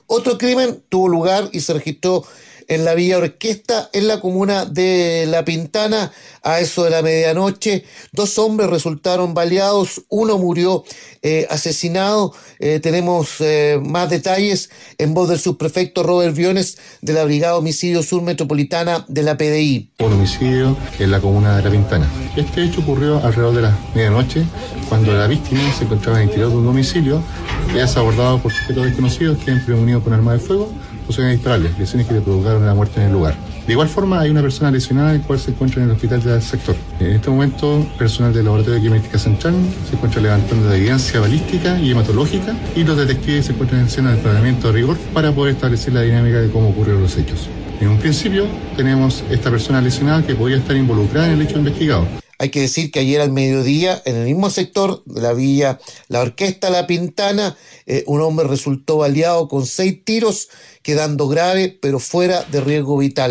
Otro crimen tuvo lugar y se registró en la Villa Orquesta, en la comuna de La Pintana, a eso de la medianoche. 2 hombres resultaron baleados, uno murió asesinado. Tenemos más detalles en voz del subprefecto Robert Briones de la Brigada Homicidio Sur Metropolitana de la PDI. Un homicidio en la comuna de La Pintana. Este hecho ocurrió alrededor de la medianoche, cuando la víctima se encontraba en el interior de un domicilio. Ella es abordada por sujetos desconocidos que han prevenido con arma de fuego, posiciones a dispararle, lesiones que le provocaron la muerte en el lugar. De igual forma, hay una persona lesionada, el cual se encuentra en el hospital del sector. En este momento, personal del Laboratorio de Criminalística Central se encuentra levantando la evidencia balística y hematológica, y los detectives se encuentran en escena de tratamiento de rigor para poder establecer la dinámica de cómo ocurrieron los hechos. En un principio, tenemos esta persona lesionada que podría estar involucrada en el hecho investigado. Hay que decir que ayer al mediodía, en el mismo sector de la Villa La Orquesta La Pintana, un hombre resultó baleado con 6 tiros, quedando grave, pero fuera de riesgo vital.